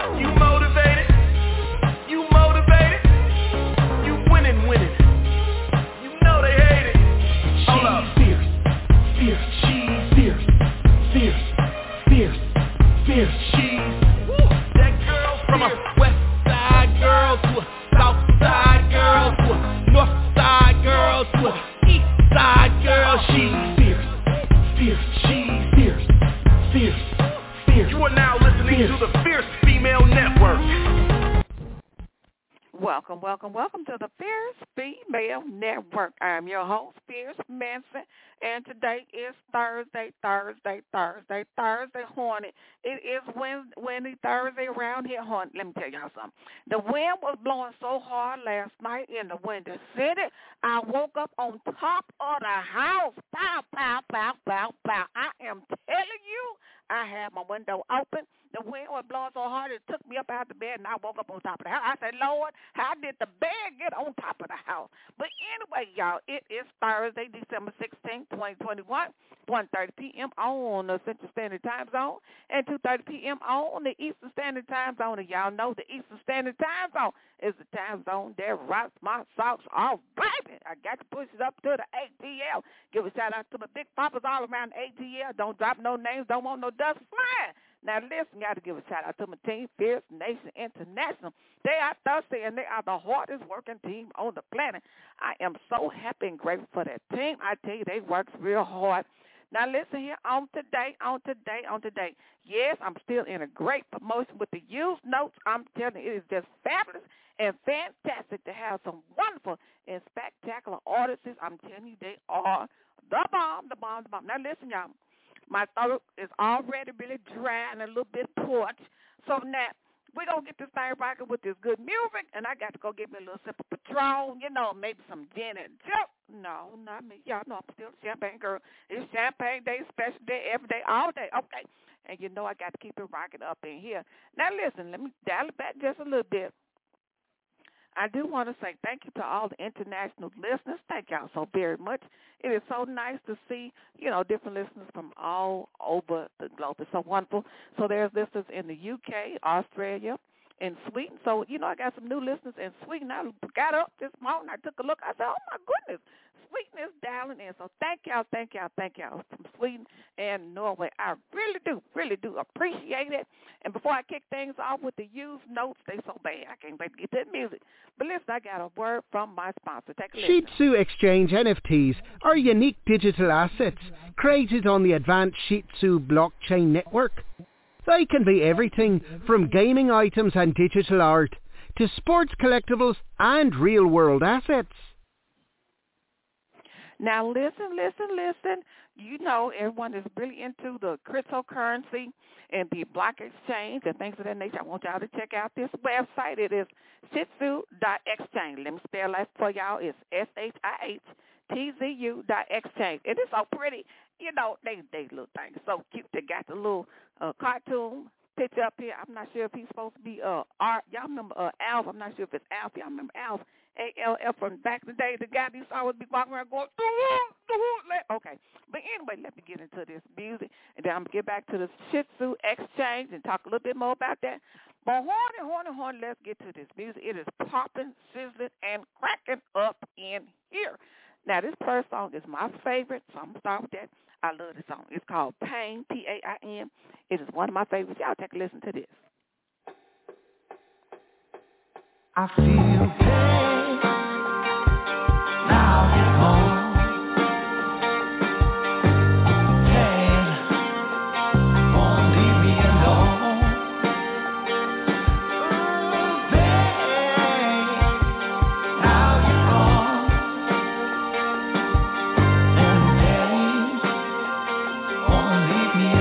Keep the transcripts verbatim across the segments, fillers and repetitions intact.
You motivated? You motivated? You winning, winning. You know they hate it. Hold up. Fierce, fierce, she's fierce, fierce, fierce, fierce, she's. That girl from a west side girl to a south side girl to a north side girl to a east side girl. She's fierce, fierce, she's fierce, fierce, fierce. You are now listening fierce. to the Fierce Female Network. Welcome, welcome, welcome to the Fierce Female Network. I'm your host, Fierce Manson, and today is Thursday, Thursday, Thursday, Thursday, horny. It is Wednesday, Wednesday, Thursday around here, horny. Let me tell y'all something. The wind was blowing so hard last night in the Windy City, I woke up on top of the house. Pow, pow, pow, pow, pow. I am telling you, I had my window open. The wind was blowing so hard it took me up out of the bed, and I woke up on top of the house. I said, Lord, how did the bed get on top of the house? But anyway, y'all, it is Thursday, December sixteenth, twenty twenty-one, one thirty p.m. on the Central Standard Time Zone and two thirty p.m. on the Eastern Standard Time Zone. And y'all know the Eastern Standard Time Zone is the time zone that rocks my socks off, baby. I got to push it up to the A T L. Give a shout-out to my big papas all around the A T L. Don't drop no names. Don't want no dust flying. Now, listen, got to give a shout-out to my team, Fierce Nation International. They are thirsty, and they are the hardest working team on the planet. I am so happy and grateful for that team. I tell you, they work real hard. Now, listen here, on today, on today, on today. Yes, I'm still in a great promotion with the used notes. I'm telling you, it is just fabulous and fantastic to have some wonderful and spectacular artists. I'm telling you, they are the bomb, the bomb, the bomb. Now, listen, y'all. My throat is already really dry and a little bit parched. So now we're going to get this thing rocking with this good music, and I got to go get me a little sip of Patron, you know, maybe some gin and juice. No, not me. Y'all know I'm still a champagne girl. It's champagne day, special day, every day, all day. Okay. And you know I got to keep it rocking up in here. Now, listen, let me dial it back just a little bit. I do want to say thank you to all the international listeners. Thank y'all so very much. It is so nice to see, you know, different listeners from all over the globe. It's so wonderful. So there's listeners in the U K, Australia, and Sweden. So, you know, I got some new listeners in Sweden. I got up this morning. I took a look. I said, oh, my goodness. Sweden is dialing in. So thank y'all, thank y'all, thank y'all from Sweden and Norway. I really do, really do appreciate it. And before I kick things off with the used notes, they so bad. I can't wait to get that music. But listen, I got a word from my sponsor. Take a listen. Shih Tzu Exchange N F Ts are unique digital assets created on the advanced Shih Tzu blockchain network. They can be everything from gaming items and digital art to sports collectibles and real-world assets. Now, listen, listen, listen. You know everyone is really into the cryptocurrency and the block exchange and things of that nature. I want y'all to check out this website. It is shih tzu dot exchange. Let me spell that for y'all. It's S H I H T Z U dot exchange. It is so pretty. You know, they, they little things so cute. They got the little uh, cartoon picture up here. I'm not sure if he's supposed to be uh, Art. Y'all remember uh, Alf? I'm not sure if it's Alf. Y'all remember Alf? A L F from back in the day, the guy these always be walking around going, okay. But anyway, let me get into this music, and then I'm going to get back to the Shih Tzu Exchange and talk a little bit more about that. But horny, horny, horny, let's get to this music. It is popping, sizzling, and cracking up in here. Now, this first song is my favorite, so I'm going to start with that. I love this song. It's called Pain, P A I N. It is one of my favorites. Y'all take a listen to this. I feel pain, now you're gone. Pain won't leave me alone. Ooh, pain, now you're gone. And pain won't leave me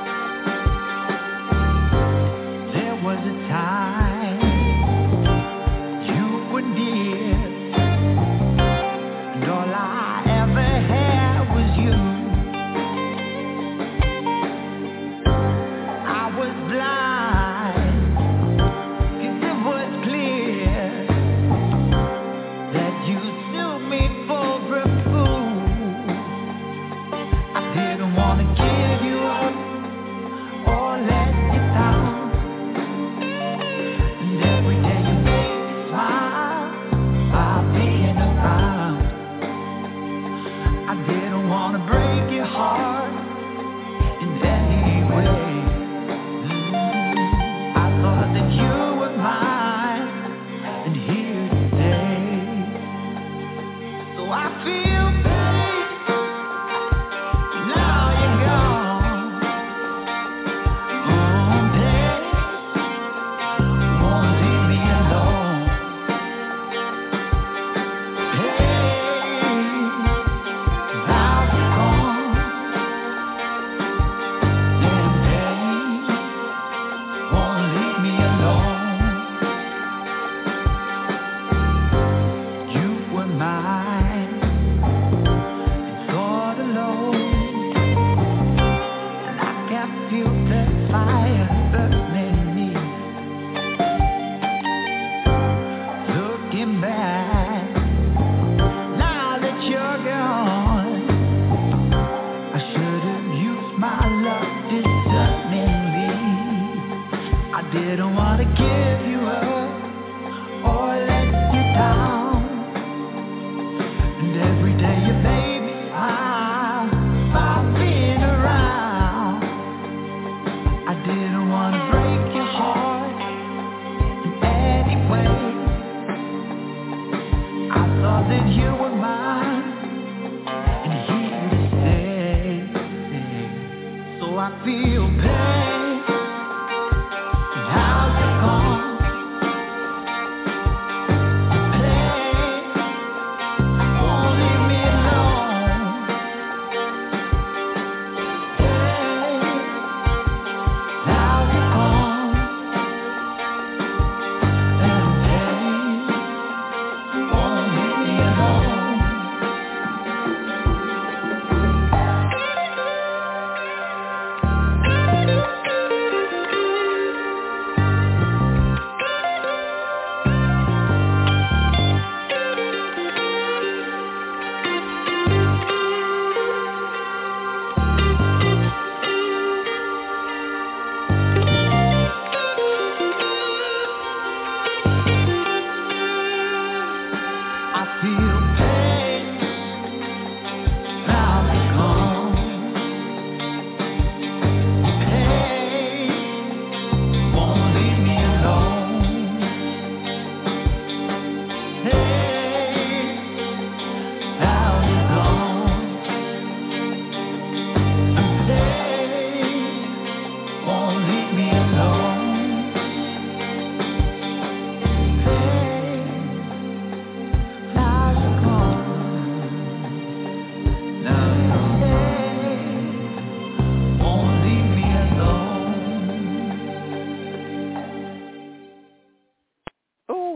alone. There was a time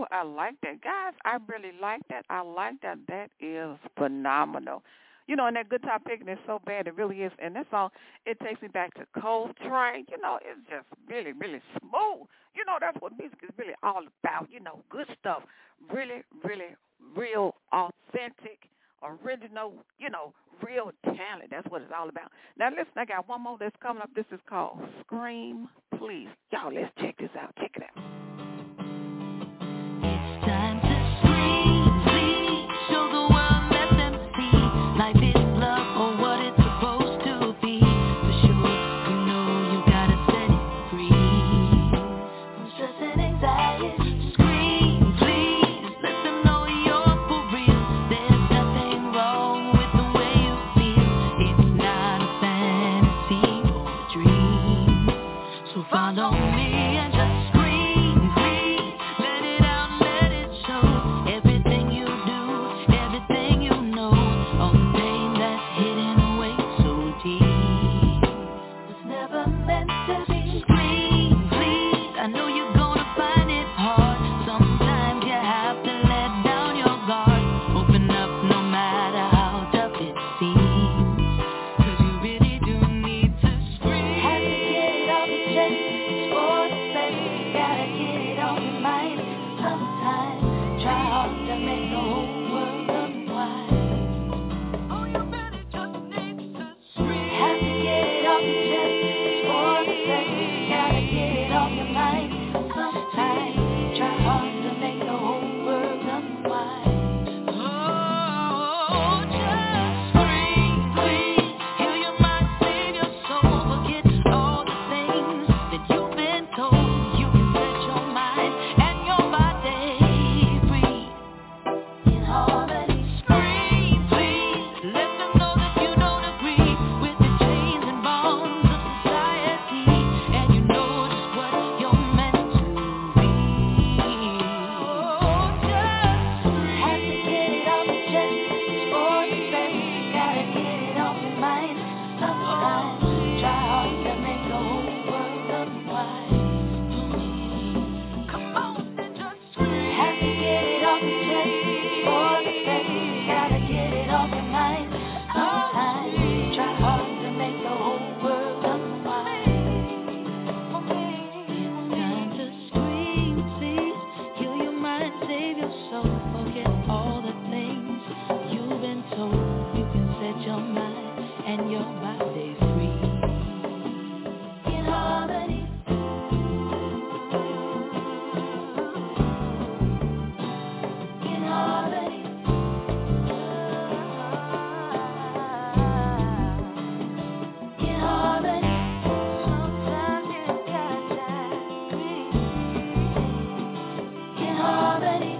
I like that. Guys, I really like that. I like that. That is phenomenal. You know, and that guitar picking is so bad. It really is. And that song, it takes me back to Coltrane. You know, it's just really, really smooth. You know, that's what music is really all about. You know, good stuff. Really, really, real, authentic, original, you know, real talent. That's what it's all about. Now, listen, I got one more that's coming up. This is called Scream Please. Y'all, let's check this out. Check it out. It's time to scream, please. Show the world, let them see. Life is love or what it's supposed to be. For sure, you know you gotta set it free from stress and anxiety. Scream, please. Let them know you're for real. There's nothing wrong with the way you feel. It's not a fantasy or a dream. So follow me and just scream, please. Let it out, let it show. Everything you do, everything you know. All the pain that's hidden away so deep was never meant to be. Scream, please. I know you're gonna find it hard. Sometimes you have to let down your guard. Open up no matter how tough it seems. Cause you really do need to scream. Have to get it off your chest. It's for the best. Gotta get it off your mind. Sometimes try hard to make the whole world unwind. Oh, you really just need to scream. Have to get it off your chest. It's for the best. Gotta get it off your mind. Sometimes try hard to make the whole world unwind. Oh, just scream, please. Heal your mind, save your soul. Forget all the things that you've been told. You can set your mind and your body free in harmony. Scream, please. Let them know that you don't agree with the chains and bonds of society, and you know just what you're meant to be. Oh, just have to get it off your chest. It's for the best. Gotta get it off your mind. Sometimes try hard to make the whole world unwind. Come on and just scream. Have to get it off your chest. It's for the best. Gotta get it off your mind. Sometimes try hard to make the whole world unwind. It's time to scream, please. Heal your mind, save your soul. Forget all the things you've been told. You can set your mind and your body free in harmony. In harmony. In harmony. Sometimes you gotta breathe. In harmony.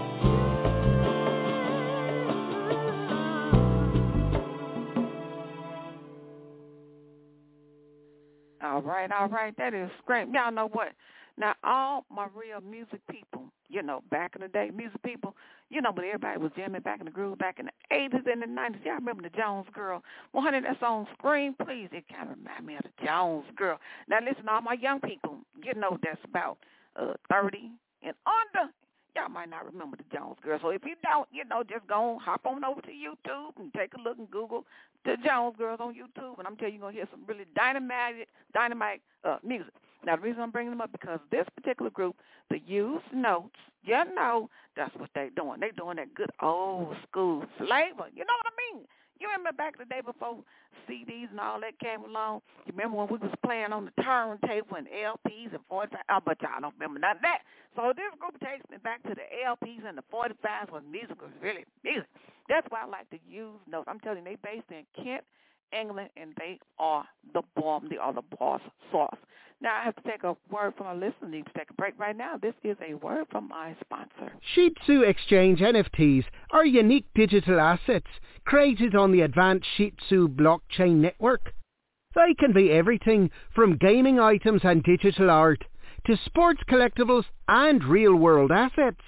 All right, all right. That is great. Y'all know what? Now, all my real music people, you know, back in the day, music people, you know, when everybody was jamming back in the groove back in the eighties and the nineties. Y'all remember the Jones Girl? one hundred, that song, Scream Please. It kind of reminds me of the Jones Girl. Now, listen, all my young people, you know, that's about uh, thirty and under. Y'all might not remember the Jones Girl. So if you don't, you know, just go on, hop on over to YouTube and take a look and Google the Jones Girls on YouTube. And I'm telling you, you're going to hear some really dynamite, dynamite uh, music. Now, the reason I'm bringing them up because this particular group, the Used Notes, you know, that's what they're doing. They're doing that good old school flavor. You know what I mean? You remember back in the day before C Ds and all that came along? You remember when we was playing on the turntable and L Ps and forty-five? Oh, but y'all don't remember none of that. So this group takes me back to the L Ps and the forty-fives when music was really music. That's why I like to use notes. I'm telling you, they based in Kent, England, and they are the bomb. They are the boss sauce. Now, I have to take a word from our listener. Need to take a break right now. This is a word from my sponsor. Shih Tzu Exchange N F Ts are unique digital assets created on the advanced Shih Tzu blockchain network. They can be everything from gaming items and digital art to sports collectibles and real-world assets.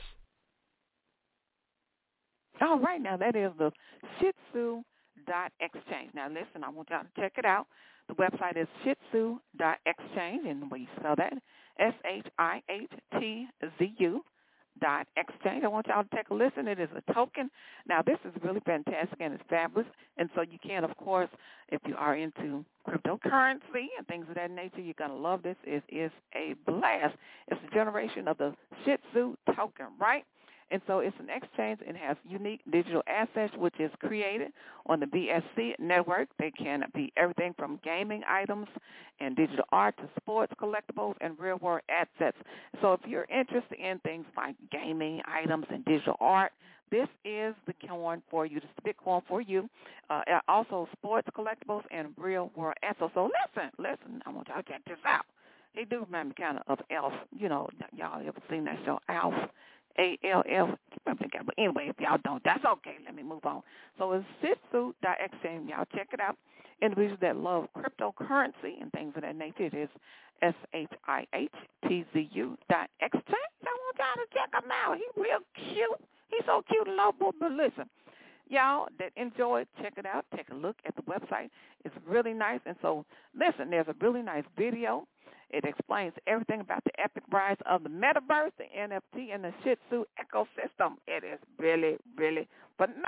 All right, now that is the Shih Tzu dot exchange. Now, listen, I want y'all to check it out. The website is Shih Tzu dot exchange, and the way you spell that, S H I H T Z U dot exchange. I want y'all to take a listen. It is a token. Now, this is really fantastic and it's fabulous. And so you can, of course, if you are into cryptocurrency and things of that nature, you're going to love this. It is a blast. It's a generation of the Shih Tzu token, right? And so it's an exchange. It has unique digital assets, which is created on the B S C network. They can be everything from gaming items and digital art to sports, collectibles, and real-world assets. So if you're interested in things like gaming items and digital art, this is the coin for you. This is the Bitcoin for you. Uh, also sports, collectibles, and real-world assets. So listen, listen, I want y'all to check this out. He do remind me kind of of Alf. You know, y'all ever seen that show, Alf? A L F. But anyway, if y'all don't, that's okay. Let me move on. So it's Shih Tzu dot exchange. Y'all check it out. Individuals that love cryptocurrency and things of that nature, it is S H I H T Z U dot exchange. I want y'all to check him out. He's real cute. He's so cute and lovable. But listen, y'all that enjoy it, check it out. Take a look at the website. It's really nice. And so, listen, there's a really nice video. It explains everything about the epic rise of the metaverse, the N F T, and the Shih Tzu ecosystem. It is really, really phenomenal.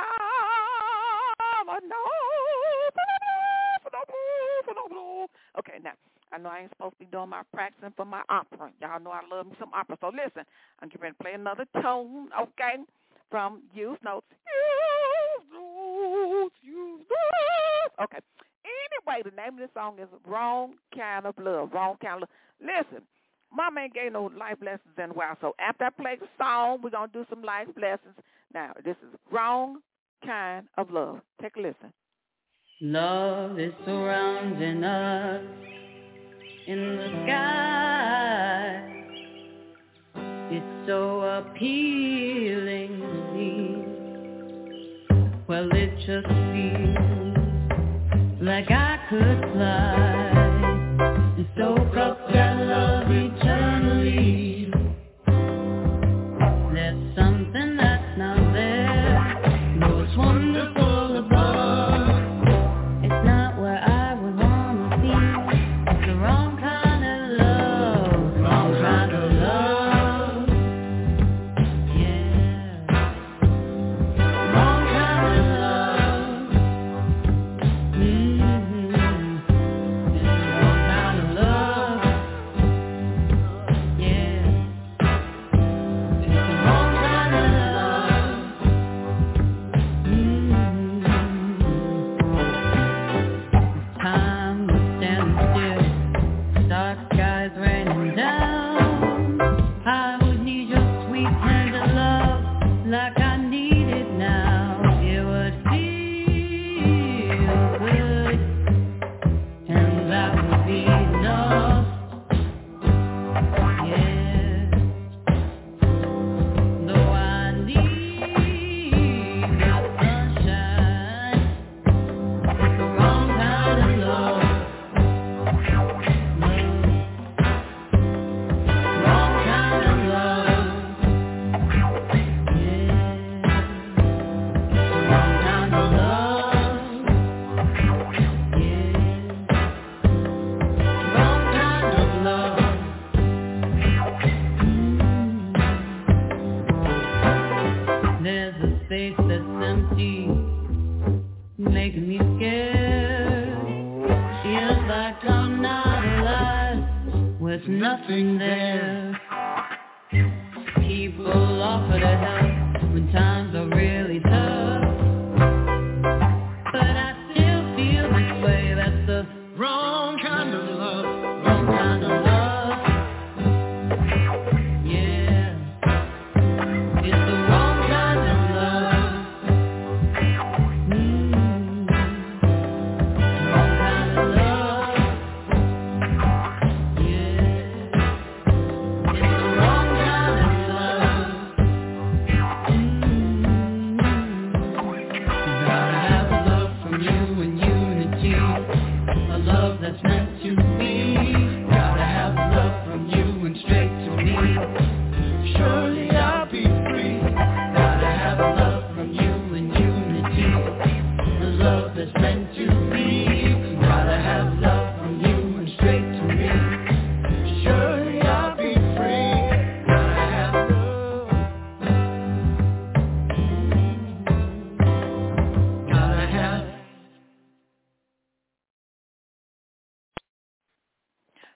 Okay, now, I know I ain't supposed to be doing my practicing for my opera. Y'all know I love me some opera. So listen, I'm getting ready to play another tone, okay, from Use Notes. Use Notes, Use Notes. Okay. Anyway, the name of the song is Wrong Kind of Love. Wrong Kind of Love. Listen, Mama ain't gave no life lessons in a while, so after I play the song, we're going to do some life lessons. Now, this is Wrong Kind of Love. Take a listen. Love is surrounding us in the sky. It's so appealing to me. Well, it just feels like I could fly and soak up that love eternally. There's something that's not there. No, it's wonderful above. It's not where I would want to be. It's the wrong kind of love. Wrong kind of love. Yeah. Wrong kind of love. Mm-hmm. It's the wrong kind of love. Yeah. It's the wrong kind of love. Mm-hmm. Time was standing still, dark skies raining down. I would need your sweet tender love like I need it now. It would feel good, and that would be enough. Yeah. Though I need that sunshine, it's the wrong kind of love. Wrong kind of love. Yeah. The wrong kind of love. Yeah. Wrong kind of love. Mm. There's a space that's empty, making me scared. Feels like I'm not alive with nothing there. People offer to help when times are really tough, but I still feel this way. That's the wrong kind of love. Wrong kind of love. Yeah. It's the wrong kind of love. Mm. Wrong kind of love. Yeah. It's the wrong kind of love.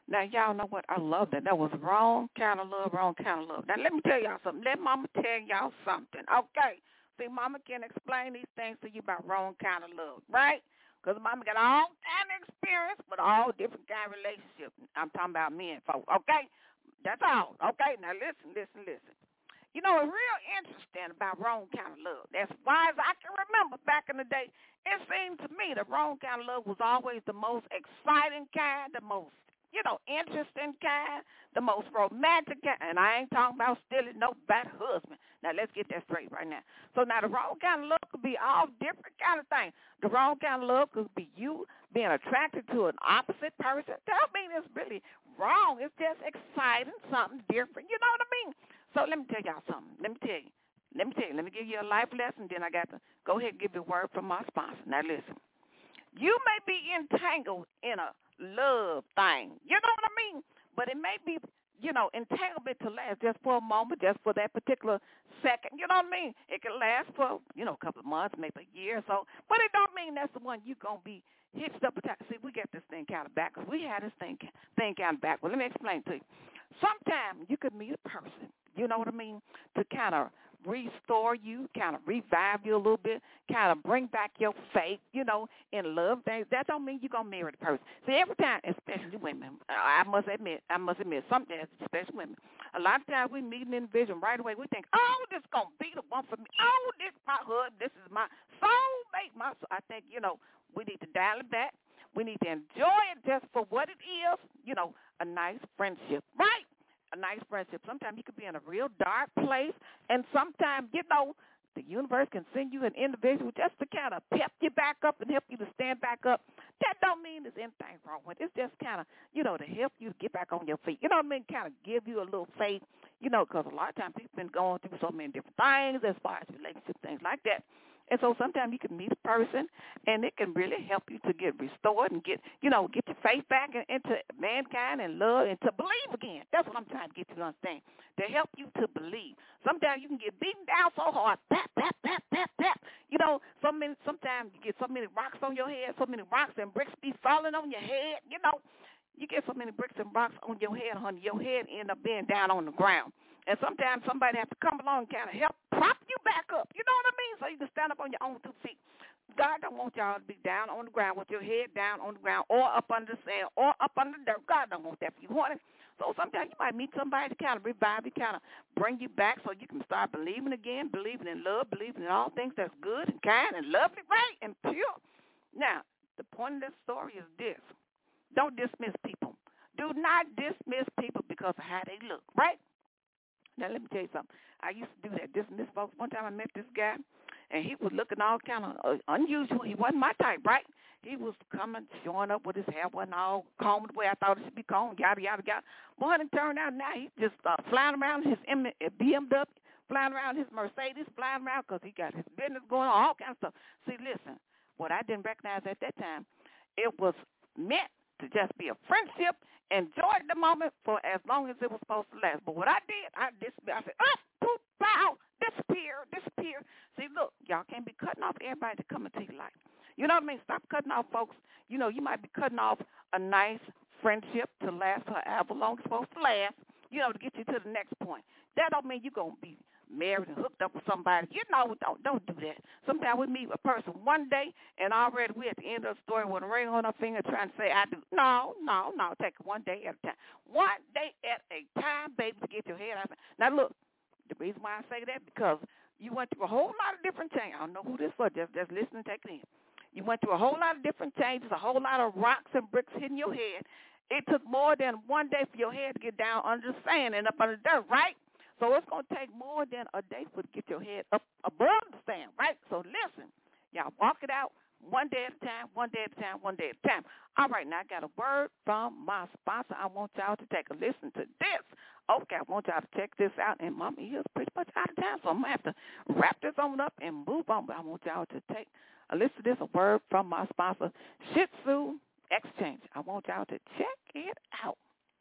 Now, y'all know what? I love that. That was wrong kind of love, wrong kind of love. Now, let me tell y'all something. Let Mama tell y'all something, okay? See, Mama can explain these things to you about wrong kind of love, right? Because Mama got all kind of experience with all different kind of relationships. I'm talking about men, folks, okay? That's all, okay? Now, listen, listen, listen. You know, it's real interesting about wrong kind of love. As far as I can remember back in the day, it seemed to me the wrong kind of love was always the most exciting kind, the most, you know, interesting kind, the most romantic kind. And I ain't talking about stealing no bad husband. Now, let's get that straight right now. So now the wrong kind of love could be all different kind of things. The wrong kind of love could be you being attracted to an opposite person. That don't mean it's really wrong. It's just exciting, something different. You know what I mean? So let me tell y'all something. Let me tell you. Let me tell you. Let me give you a life lesson. Then I got to go ahead and give you a word from my sponsor. Now, listen. You may be entangled in a love thing. You know what I mean? But it may be, you know, entanglement to last just for a moment, just for that particular second. You know what I mean? It can last for, you know, a couple of months, maybe a year or so. But it don't mean that's the one you're going to be hitched up. See, we get this thing kind of backwards. We had this thing, thing kind of backwards. Let me explain to you. Sometimes you could meet a person, you know what I mean, to kind of restore you, kind of revive you a little bit, kind of bring back your faith, you know, in love things. That don't mean you're going to marry the person. See, every time, especially women, I must admit, I must admit, sometimes, especially women, a lot of times we meet an individual right away, we think, oh, this is going to be the one for me. Oh, this is my husband. This is my soulmate. My soul. I think, you know, we need to dial it back. We need to enjoy it just for what it is, you know, a nice friendship, right? A nice friendship. Sometimes you could be in a real dark place, and sometimes, you know, the universe can send you an individual just to kind of pep you back up and help you to stand back up. That don't mean there's anything wrong with it. It's just kind of, you know, to help you to get back on your feet. You know what I mean? Kind of give you a little faith, you know, because a lot of times people been going through so many different things as far as relationship things like that. And so sometimes you can meet a person, and it can really help you to get restored and get, you know, get your faith back in, into mankind and love and to believe again. That's what I'm trying to get you to understand, to help you to believe. Sometimes you can get beaten down so hard, pap, pap, pap, pap, pap. You know, so many, sometimes you get so many rocks on your head, so many rocks and bricks be falling on your head, you know. You get so many bricks and rocks on your head, honey, your head end up being down on the ground. And sometimes somebody has to come along and kind of help prop you back up. You know what I mean? So you can stand up on your own two feet. God don't want y'all to be down on the ground with your head down on the ground or up under the sand or up under the dirt. God don't want that for you. Want it? So sometimes you might meet somebody to kind of revive you, kind of bring you back so you can start believing again, believing in love, believing in all things that's good and kind and lovely, right, and pure. Now, the point of this story is this. Don't dismiss people. Do not dismiss people because of how they look, right? Now, let me tell you something. I used to do that, dismiss folks. One time I met this guy, and he was looking all kind of uh, unusual. He wasn't my type, right? He was coming, showing up with his hair wasn't all combed the way I thought it should be combed, yada, yada, yada. Boy, it turned out now he's just uh, flying around his B M W, flying around his Mercedes, flying around because he got his business going on, all kinds of stuff. See, listen, what I didn't recognize at that time, it was meant to just be a friendship. Enjoyed the moment for as long as it was supposed to last. But what I did, I disappeared. I said, up, poop, bow, disappear, disappear. See, look, y'all can't be cutting off everybody to come into your life. You know what I mean? Stop cutting off folks. You know, you might be cutting off a nice friendship to last however long it's supposed to last, you know, to get you to the next point. That don't mean you're going to be married and hooked up with somebody. You know, don't don't do that. Sometimes we meet a person one day, and already we at the end of the story with a ring on our finger trying to say, I do. No, no, no. Take it one day at a time. One day at a time, baby, to get your head out. Now, look, the reason why I say that, because you went through a whole lot of different changes. I don't know who this was. Just, just listen and take it in. You went through a whole lot of different changes, a whole lot of rocks and bricks hitting your head. It took more than one day for your head to get down under the sand and up under the dirt, right? So it's going to take more than a day for to get your head up above the sand, right? So listen, y'all walk it out one day at a time, one day at a time, one day at a time. All right, now I got a word from my sponsor. I want y'all to take a listen to this. Okay, I want y'all to check this out. And Mama is pretty much out of time, so I'm going to have to wrap this on up and move on. But I want y'all to take a listen to this, a word from my sponsor, Shih Tzu Exchange. I want y'all to check it out.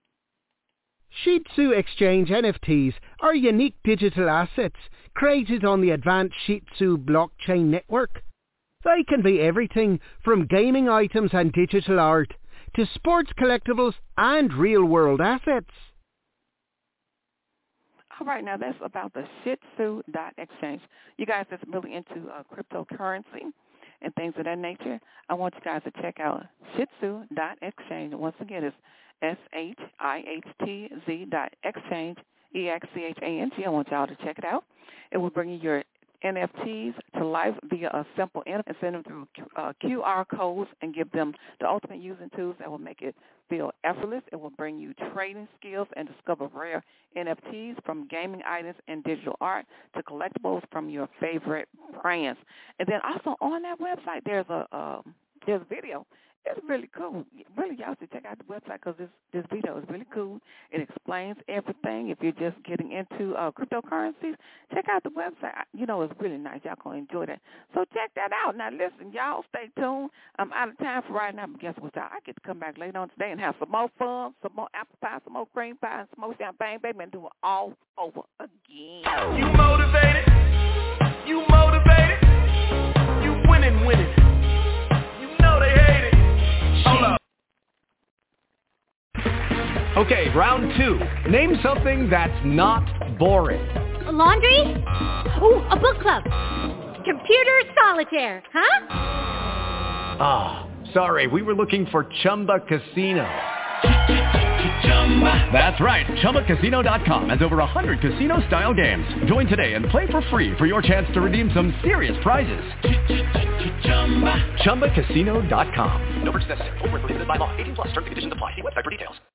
Shih Tzu Exchange N F Ts are unique digital assets created on the advanced Shih Tzu blockchain network. They can be everything from gaming items and digital art to sports collectibles and real-world assets. All right, now that's about the Shih Tzu dot exchange. You guys that's really into uh, cryptocurrency and things of that nature, I want you guys to check out Shih Tzu dot exchange. Once again, it's S H I H T Z dot exchange, E X C H A N G. I want y'all to check it out. It will bring you your N F Ts to life via a simple and send them through uh, Q R codes and give them the ultimate using tools that will make it feel effortless. It will bring you trading skills and discover rare N F Ts, from gaming items and digital art to collectibles from your favorite brands. And then also on that website, there's a um, there's a video. It's really cool. Really, y'all should check out the website because this, this video is really cool. It explains everything. If you're just getting into uh, cryptocurrencies, check out the website. You know, it's really nice. Y'all going to enjoy that. So check that out. Now, listen, y'all stay tuned. I'm out of time for right now, but guess what, y'all? I get to come back later on today and have some more fun, some more apple pie, some more cream pie, and some more champagne, baby, and do it all over again. You motivated? You motivated? You winning, winning. You know they hate it. Hold up. Okay, round two. Name something that's not boring. A laundry? Ooh, a book club. Computer solitaire, huh? Ah, oh, sorry, we were looking for Chumba Casino. That's right, Chumba Casino dot com has over one hundred casino-style games. Join today and play for free for your chance to redeem some serious prizes. Chumba Casino dot com. No purchase necessary. Void where prohibited by law. eighteen plus. Terms and conditions apply. See website for details.